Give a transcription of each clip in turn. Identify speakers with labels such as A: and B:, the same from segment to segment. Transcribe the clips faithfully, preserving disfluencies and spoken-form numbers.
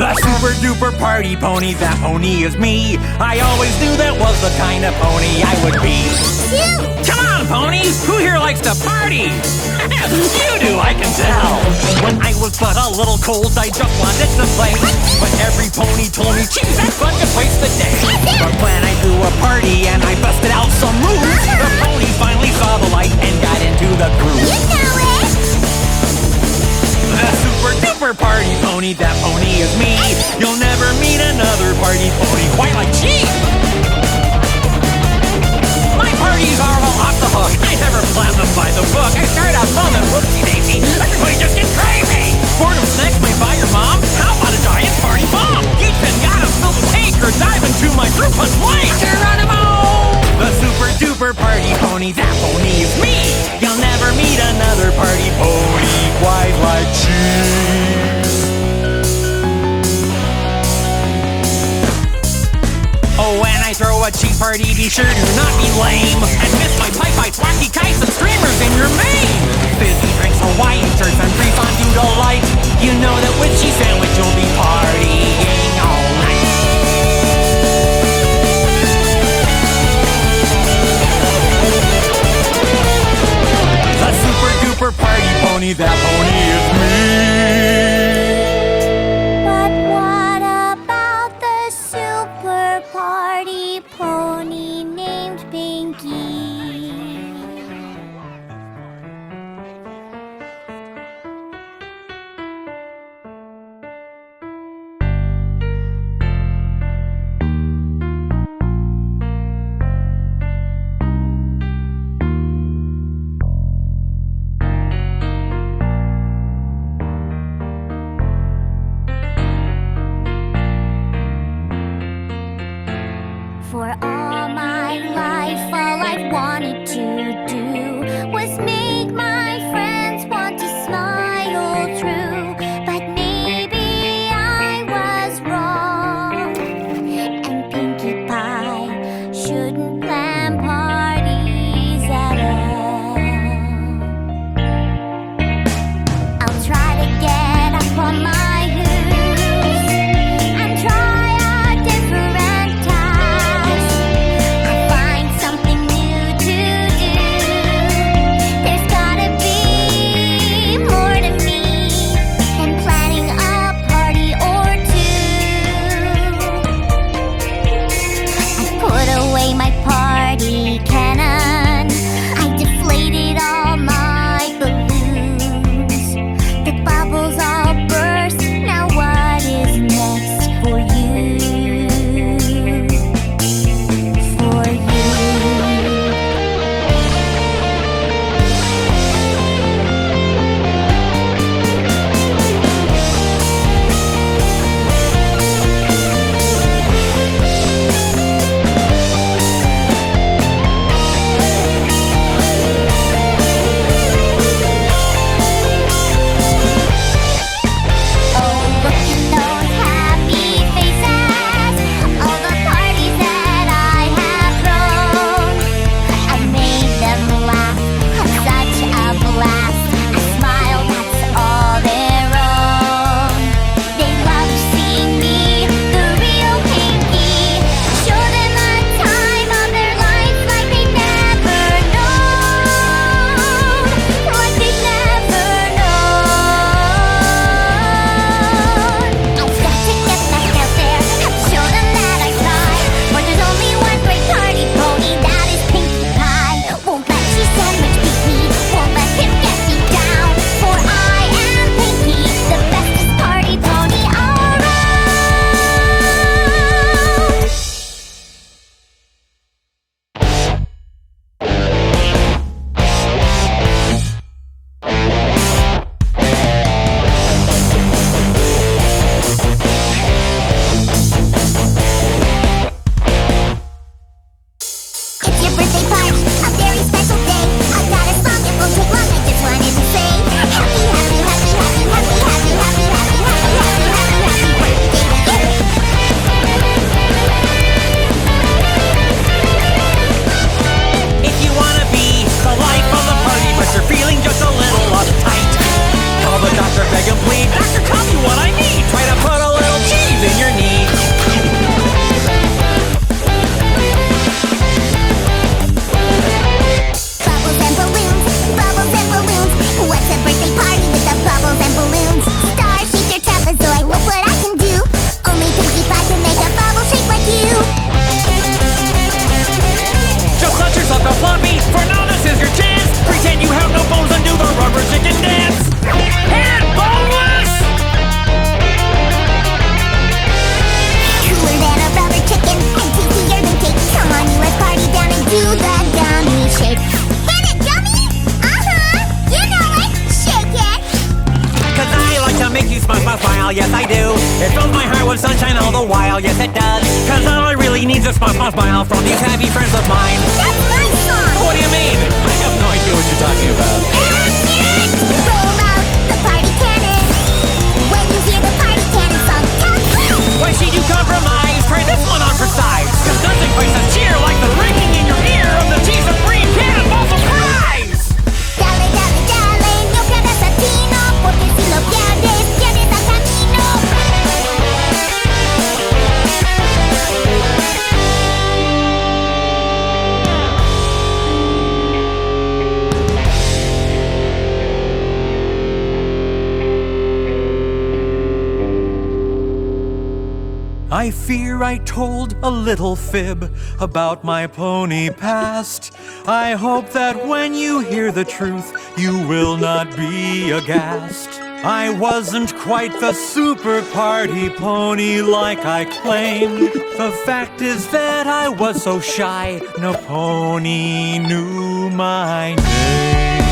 A: The super duper party pony, that pony is me. I always knew that was the kind of pony I would be. Come on, pony! Who here likes to party? You do, I can tell. When I was but a little cold, I just wanted to play. But every pony told me, geez, that's fun to waste the day. But when I threw a party and I busted out some moves, the pony finally saw the light and got into the groove.
B: You know it!
A: The super duper party pony, that pony is me. You'll never meet another party pony quite like G. My parties are all off the hook. I never plan them by the book. I start out fun and whoopsie daisy, everybody just gets crazy. Boredom snacks made by your mom. How about a giant party bomb? Eat pinata, spill the cake, or dive into my fruit punch lake. Geronimo! The super duper party pony, that pony is me. You'll never meet another party pony quite like Cheese. Oh, when I throw a cheap party, be sure to not be lame and miss my pipe bites, wacky kites, and streamers in your mane. Fizzy drinks, Hawaiian shirts, and free fondue delight. You know that with cheese sandwich you'll be partying all night. The super duper party pony, that pony is me.
B: But what about the super party pony named Pinky?
A: It fills my heart with sunshine all the while, yes it does. Cause all I really need is a smile, smile, smile from these happy friends of mine.
B: That's my song!
A: What do you mean? I have no idea what you're talking about.
B: Roll out the party cannon. When you hear the party cannon song, come!
A: Why should you compromise? Try this one on for size. Cause nothing quite a cheer like the ringing in your ear of the T Supreme Cannonball Surprise!
B: Dale, dale, dale, no pierdas a tino, porque si lo pierdes, pierdes el camino.
A: I fear I told a little fib about my pony past. I hope that when you hear the truth, you will not be aghast. I wasn't quite the super party pony like I claimed. The fact is that I was so shy, no pony knew my name.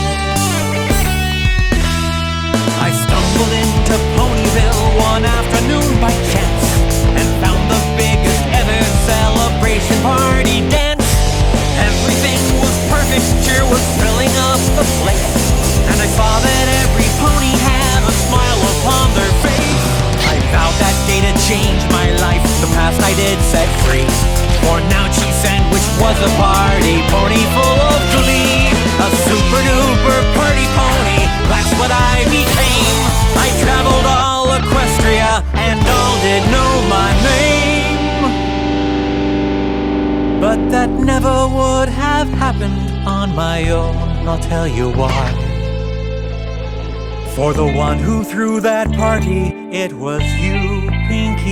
A: I stumbled into Ponyville one afternoon by chance and found the biggest ever celebration party dance. Everything was perfect, cheer was filling up the place, and I saw that every pony had a smile upon their face. I vowed that day to change my life, the past I did set free. For now Cheese Sandwich was a party pony full of glee. A super duper party pony, that's what I became. I traveled all Equestria and all did know my name. But that never would have happened on my own, I'll tell you why. For the one who threw that party, it was you, Pinky.